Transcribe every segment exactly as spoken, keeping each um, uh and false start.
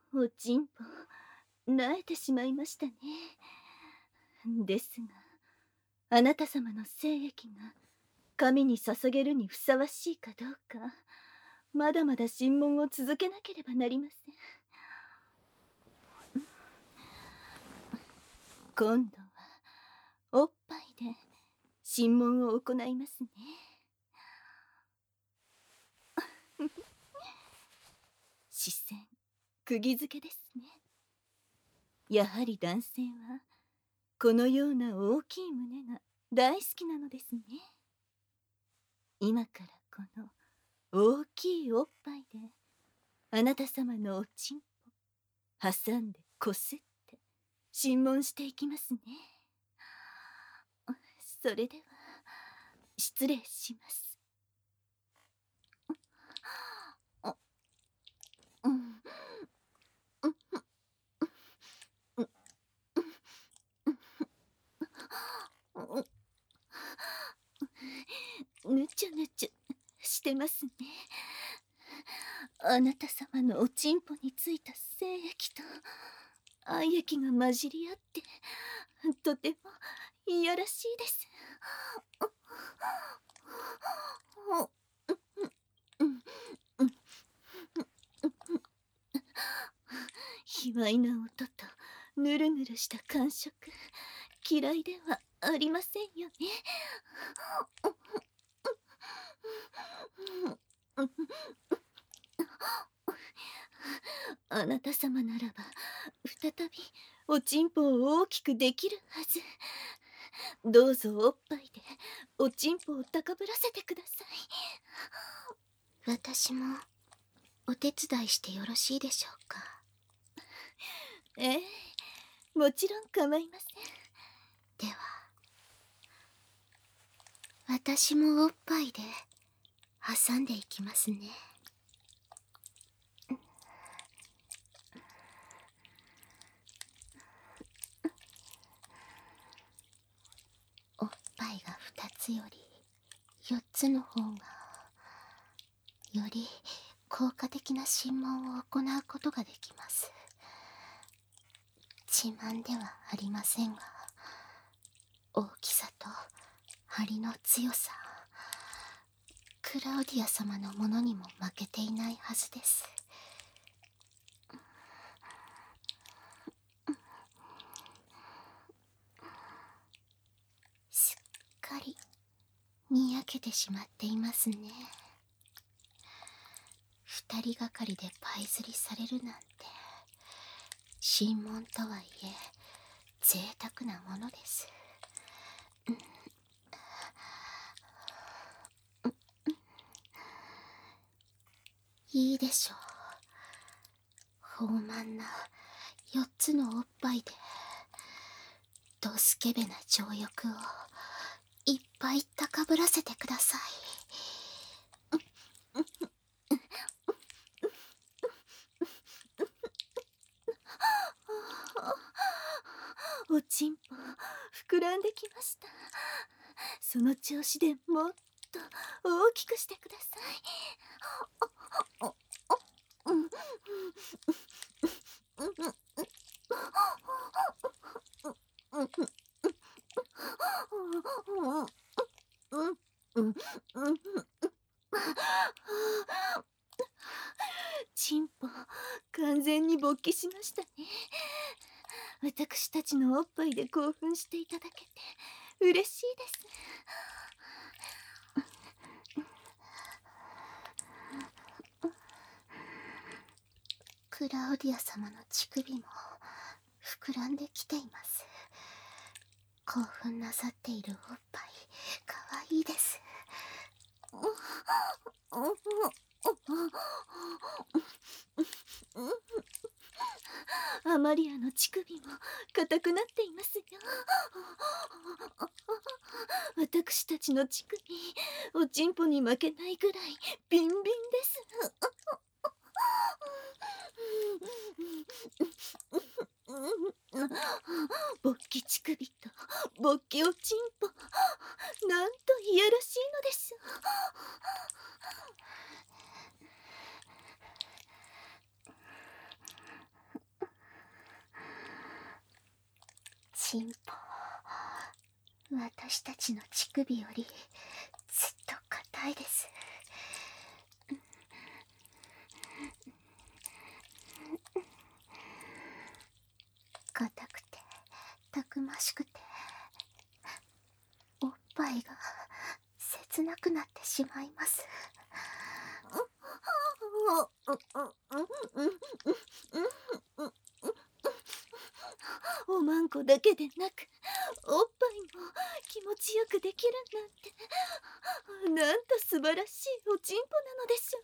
おちんぽ、なえてしまいましたね。ですが、あなた様の精液が神に捧げるにふさわしいかどうか、まだまだ審問を続けなければなりません。今度はおっぱいで審問を行いますね。視線、釘付けですね。やはり男性はこのような大きい胸が大好きなのですね。今からこの大きいおっぱいであなた様のおちんぽ挟んでこすって審問していきますね。それでは失礼します。ぬちゅぬちゅしてますね。あなた様のおちんぽについた精液と愛液が混じり合ってとてもいやらしいです。卑猥な音とぬるぬるした感触、嫌いではありませんよね。あなた様ならば再びおちんぽを大きくできるはず。どうぞおっぱいでおちんぽを高ぶらせてください。私もお手伝いしてよろしいでしょうか。 ええ、もちろん構いません。 では私もおっぱいで挟んでいきますね。おっぱいがふたつよりよっつの方がより効果的な審問を行うことができます。自慢ではありませんが、大きさと張りの強さ、クラウディア様のものにも負けていないはずです。すっかりにやけてしまっていますね。二人がかりでパイ釣りされるなんて、審問とはいえ贅沢なものです。いいでしょう。豊満なよっつのおっぱいでドスケベな情欲をいっぱい高ぶらせてください。 おちんぽ膨らんできました。その調子でもっと大きくしてください。チンポ完全に勃起しましたね。私たちのおっぱいで興奮していただけて嬉しいです。 クラウディア様の乳首も膨らんできています。興奮なさっているおっぱいかわいいです。 アマリアの乳首も硬くなっていますよ。私たちの乳首おちんぽに負けないぐらいビンビンです。勃起乳首と勃起おちんぽ、なんといやらしいのです。 チンポ、私たちの乳首よりずっと硬いです。硬くてたくましくて、おっぱいが切なくなってしまいます。 おまんこだけでなくおっぱいも気持ちよくできるなんて、なんと素晴らしいおちんぽなのでしょ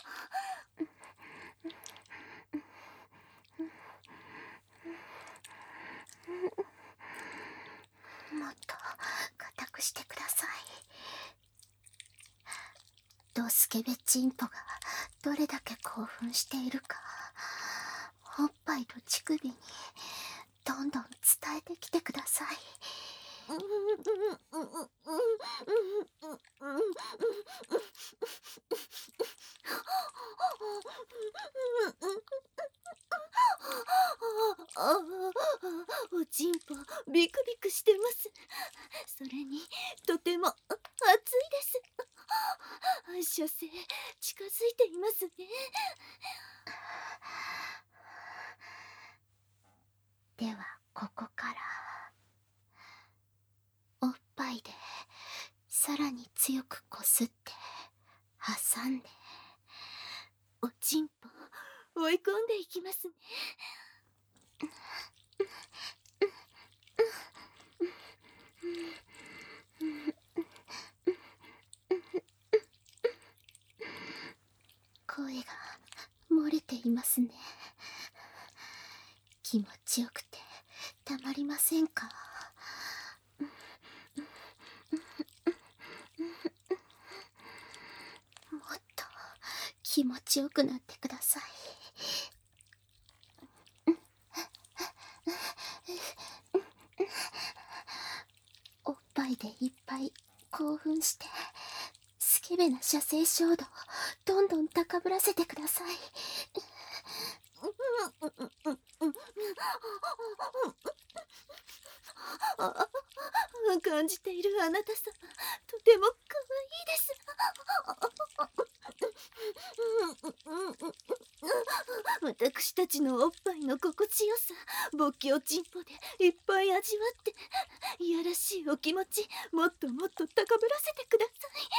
う。もっと硬くしてください。ドスケベチンポがどれだけ興奮しているか、おっぱいと乳首にどんどん伝えてきてください。 ああ、おちんぽビクビクしてます。それにとても熱いです。射精近づいていますね。 ではここからおっぱいでさらに強くこすって挟んで、 おちんぽ追い込んでいきますね。 声が漏れていますね。気持ちよくてたまりませんか？もっと気持ちよくなってください。おっぱいでいっぱい興奮して、スケベな射精衝動どんどん高ぶらせてください。 感じているあなた様、とても可愛いです。私たちのおっぱいの心地よさ、勃起おちんぽでいっぱい味わって、いやらしいお気持ちもっともっと高ぶらせてください。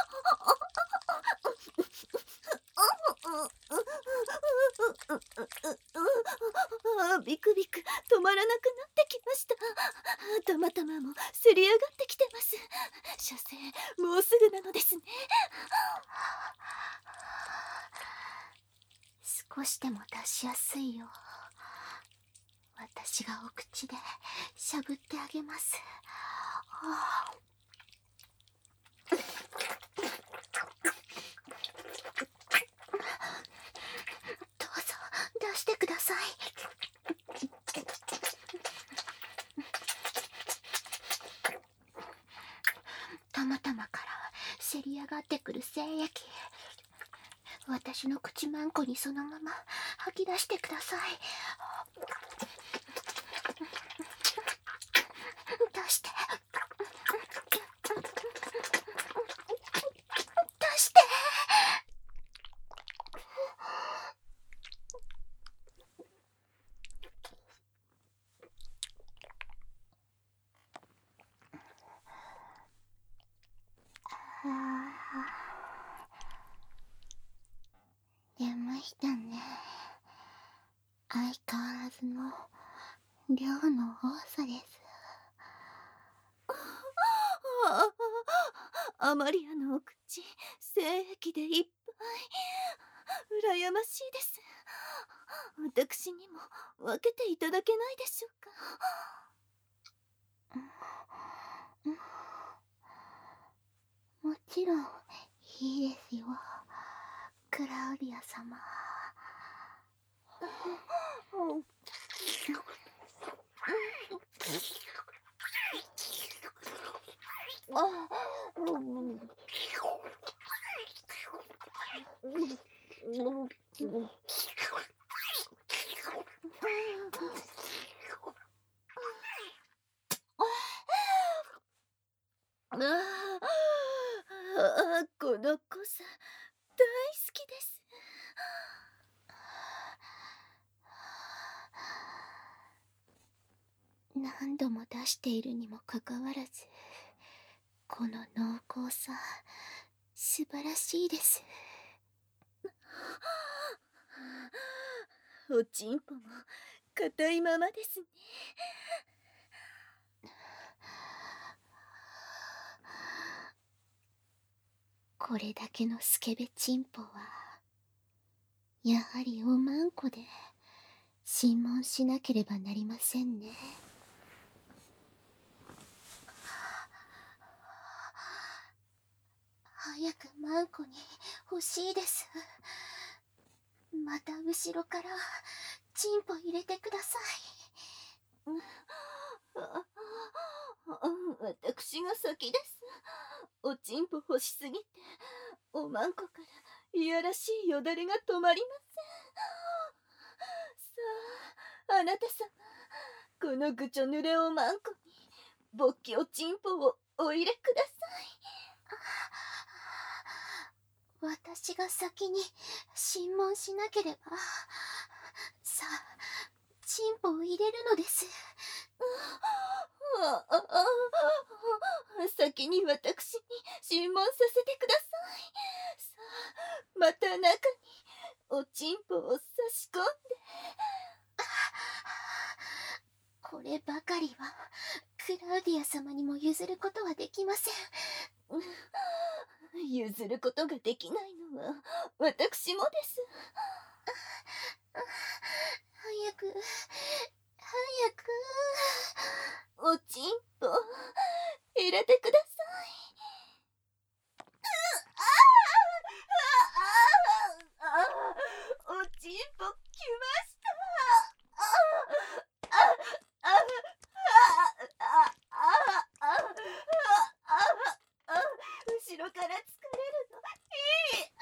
ビクビク止まらなくなってきました。たまたまもせり上がってきてます。射精もうすぐなのですね。 少しでも出しやすいよう、私がお口でしゃぶってあげます。どうぞ出してください。たまたまからせり上がってくる精液、私の口マンコにそのまま吐き出してください。出して出して。出ましたね。相変わらずの量の多さです。 アマリアのお口、精液でいっぱい。羨ましいです。私にも分けていただけないでしょうか。 もちろんいいですよ、クラウディア様。 こさ大好きです。 何度も出しているにもかかわらず、この濃厚さ、素晴らしいです。 おちんぽも硬いままですね。 これだけのスケベチンポはやはりおまんこで審問しなければなりませんね。早くマンコに欲しいです。また後ろからチンポ入れてください。 私が先です。おちんぽ欲しすぎておまんこからいやらしいよだれが止まりません。さあ、あなた様、このぐちょ濡れおまんこに勃起おちんぽをお入れください。 私が先に審問しなければ。さあ、チンポを入れるのです。 あああ先に私に審問させてください。さあ、また中におちんぽを差し込んで。 こればかりはクラウディア様にも譲ることはできません。 譲ることができないのは私もです。 早く早くおちんぽ入れてください。おちんぽきました。後ろから疲れるのいい。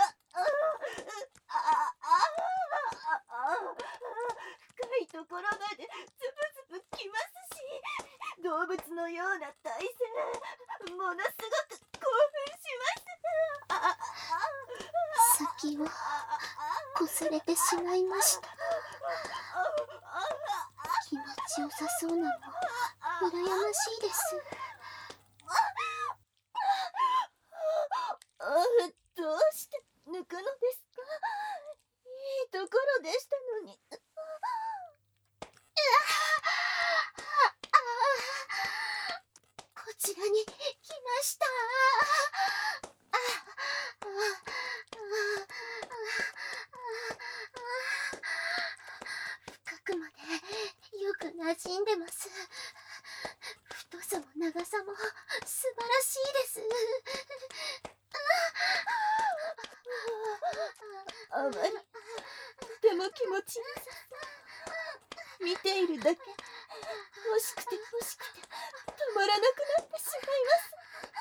深いところまでズブズブきますし、動物のような体勢、ものすごく興奮します。 先をこすれてしまいました。気持ちよさそうなの羨ましいです。 どうして抜くのですか。いいところでしたのに。 こちらに来ました。深くまでよく馴染んでます。太さも長さも素晴らしいです。 あまりとても気持ちよさそう。見ているだけ欲しくて欲しくて止まらなくなってしまいます。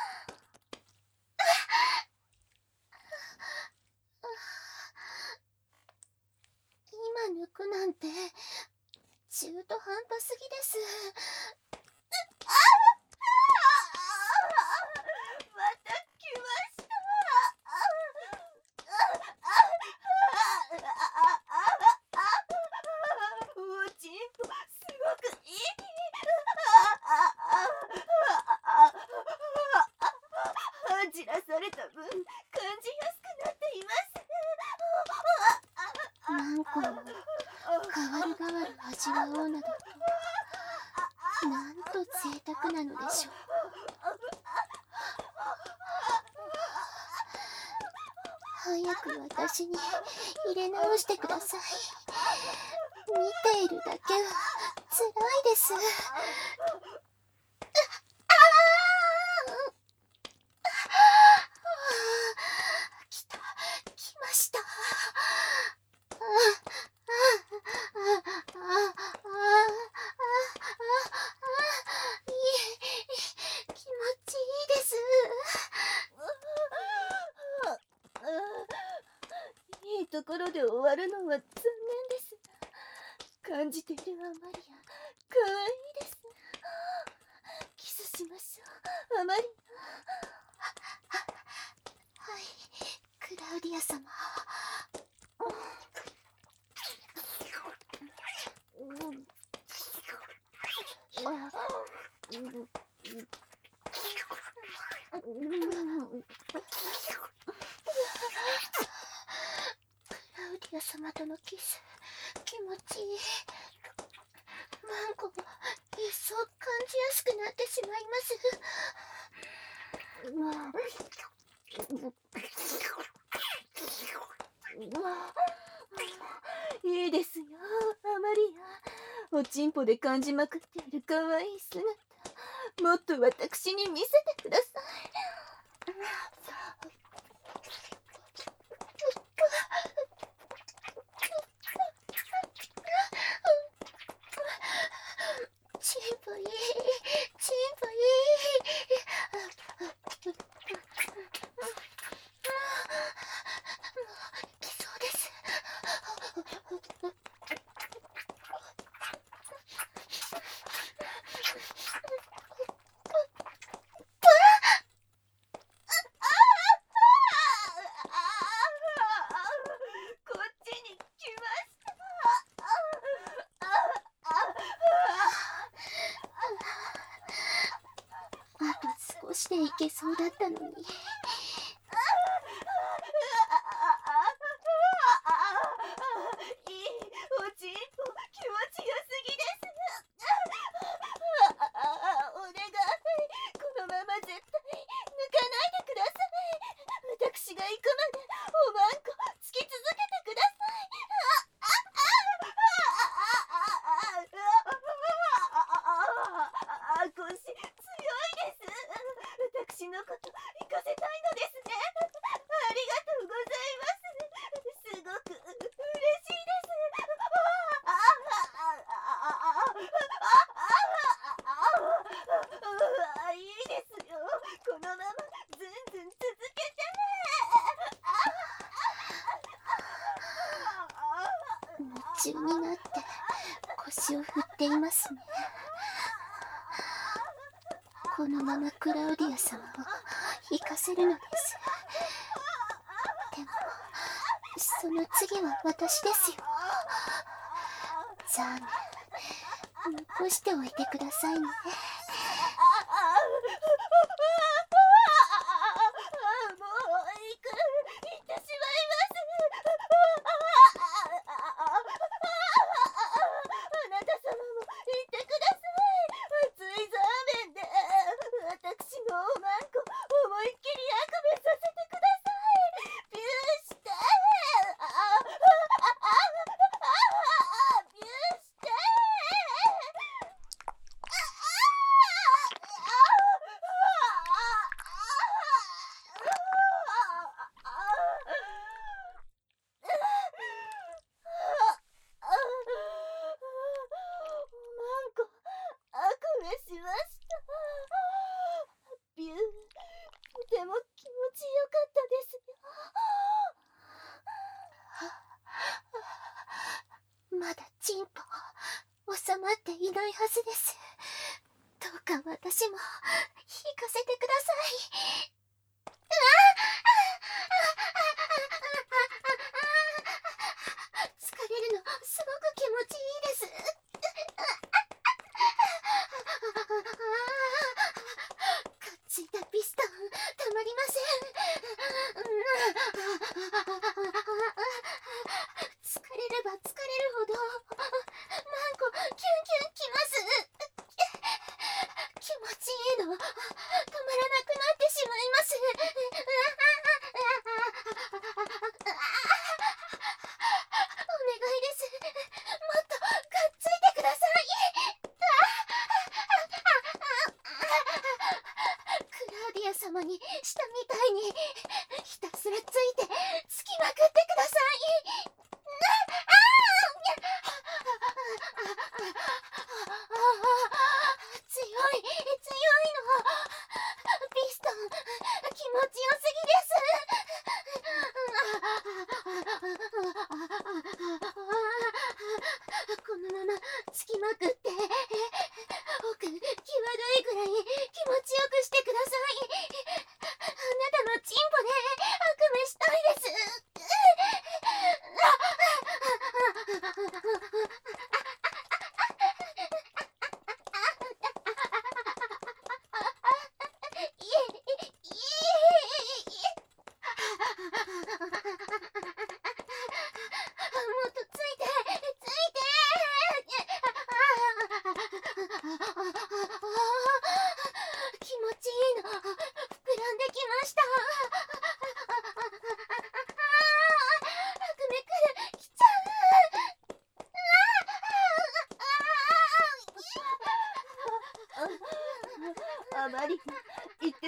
今抜くなんて中途半端すぎです。 また来ました。おちんぽすごくいい。じらされた分感じやすくなっています。 マンコを代わる代わる味わおうなどと、なんと贅沢なのでしょう。早く私に入れ直してください。見ているだけは辛いです。来た、来ました。 いいところで終わるのは残念です。感じているアマリア、かわいいです。キスしましょう、アマリア。 はい。 ラウディア様。クラウディア様とのキス、気持ちいい。マンコも一層感じやすくなってしまいます。 いいですよ、アマリア。おちんぽで感じまくっている可愛い姿、もっと私に見せてください。 チンポいい、チンポいい。来そうです。 こっちに来ました。 あと少しでいけそうだったのに。 いいおちんぽ、気持ちよすぎです。お願い、このまま絶対抜かないでください。私が行くまでおまんこつき続けてください。腰強いです。私のこと行かせたいのですね。ありがとうございます。すごく嬉しいです。いいですよ。このままずんずん続けて。 夢中になって腰を振っていますね。このままクラウディア様を行かせるのです。でもその次は私ですよ。残念。残しておいてくださいね。 もう行く、行ってしまいます。あなた様も行ってください。熱いザーメンで私のおまんこ思いっきりあくべさせてください。ビューして、ビューして。しました。ビュー、とても気持ちよかったですよ。まだチンポ収まっていないはずです。どうか私も引かせてください。疲れるのすごく気持ちいいです。かっついたピストンたまりません。疲れれば疲れるほどマンコキュンキュンきます。気持ちいいの止まらなくなってしまいます。お願いです。もっとがっついてください。クラウディア様にしたみたいにひたすらついて隙間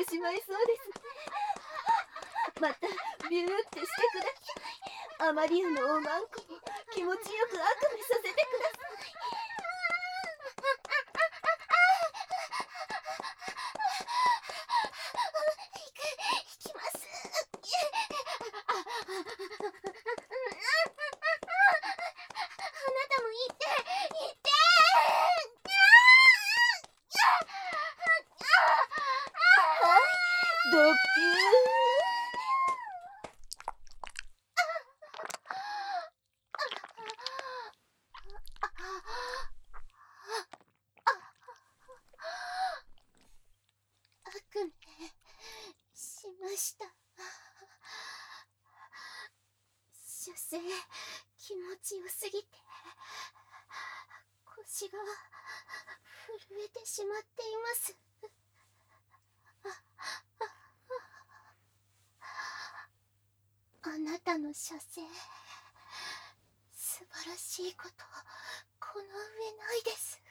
しまいそうですね。またビューってしてください。アマリアのおまんこも気持ちよくあくびさせてください。 行きます。あなたも行って行って。 はい、ドッピュー。 悪夢しました。出世気持ちよすぎて腰が震えてしまっています。あなたの射精素晴らしいことこの上ないです。